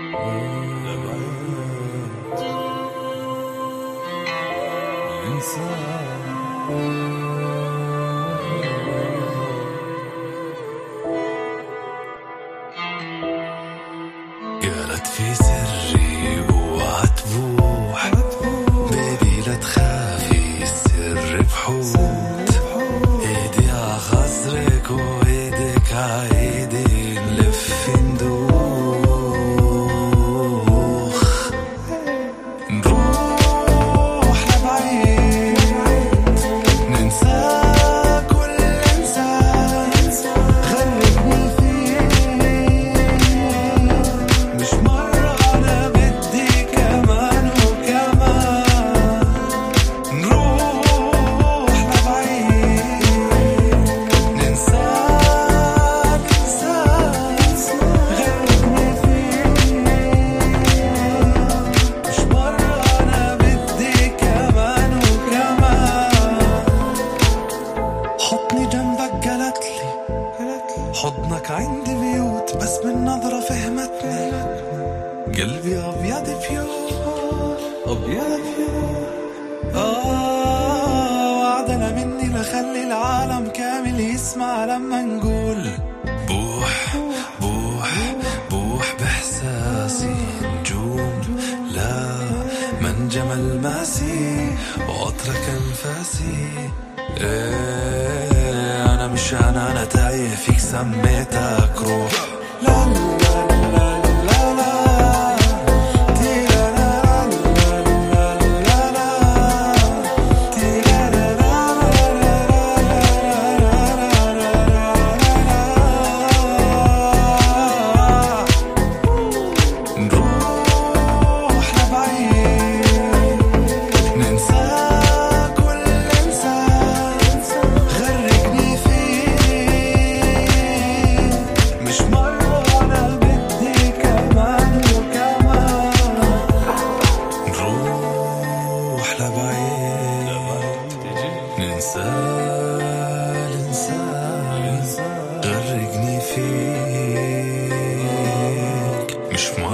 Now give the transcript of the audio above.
قالت في سري اوعى تبوح بيبي لا تخافي السر بحوت ايدي ع خصرك وايدك ع ايدي نلف ندوخ نروح لبعيد ننسى كل انسان غرقني فيه مش مرة انا بدي كمان وكمان نروح لبعيد ننساك غرقني فيه مش مرة انا بدي كمان وكمان حطني جنبك قالتلي حضنك عندي بيوت بس من نظرة فهمتني قلبي أبيض بيور أبيض بيور وعدنا مني لخلي العالم كامل يسمع لما نقول بوح بوح بوح بإحساسي نجوم لا من جمل ماسي وعطرك أنفاسي أنا مش أنا تايه فيك سميتك روح لا لا لا لا لا تي لا لا لا لا لا لا تي لا لا لا لا نروح لبعيد ننسى كل إنسان غرقني فيه مش مرة أنا بدي كمان وكمان نروح لبعيد ننسى غرقني فيك مش مرة